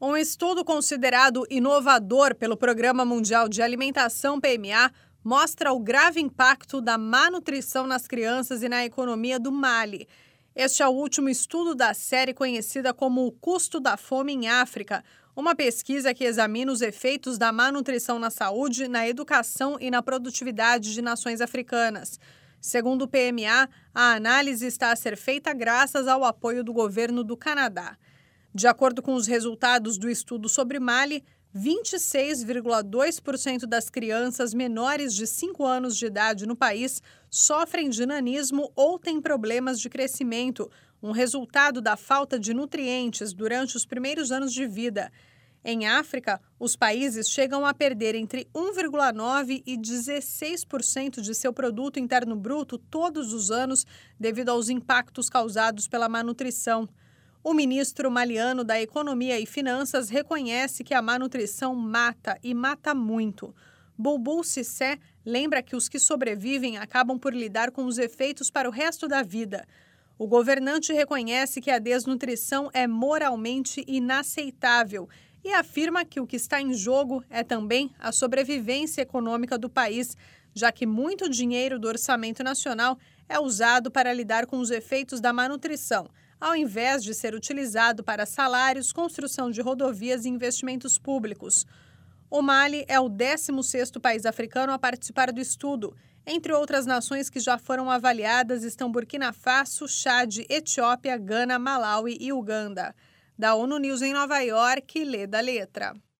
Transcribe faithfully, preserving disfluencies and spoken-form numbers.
Um estudo considerado inovador pelo Programa Mundial de Alimentação P M A mostra o grave impacto da má nutrição nas crianças e na economia do Mali. Este é o último estudo da série conhecida como O Custo da Fome em África, uma pesquisa que examina os efeitos da má nutrição na saúde, na educação e na produtividade de nações africanas. Segundo o P M A, a análise está a ser feita graças ao apoio do governo do Canadá. De acordo com os resultados do estudo sobre Mali, vinte e seis vírgula dois por cento das crianças menores de cinco anos de idade no país sofrem de nanismo ou têm problemas de crescimento, um resultado da falta de nutrientes durante os primeiros anos de vida. Em África, os países chegam a perder entre um vírgula nove por cento e dezesseis por cento de seu produto interno bruto todos os anos devido aos impactos causados pela má nutrição. O ministro maliano da Economia e Finanças reconhece que a má nutrição mata e mata muito. Boubou Cissé lembra que os que sobrevivem acabam por lidar com os efeitos para o resto da vida. O governante reconhece que a desnutrição é moralmente inaceitável e afirma que o que está em jogo é também a sobrevivência econômica do país, já que muito dinheiro do orçamento nacional é usado para lidar com os efeitos da má nutrição, ao invés de ser utilizado para salários, construção de rodovias e investimentos públicos. O Mali é o décimo sexto país africano a participar do estudo. Entre outras nações que já foram avaliadas estão Burkina Faso, Chad, Etiópia, Gana, Malawi e Uganda. Da ONU News em Nova York, Lê da Letra.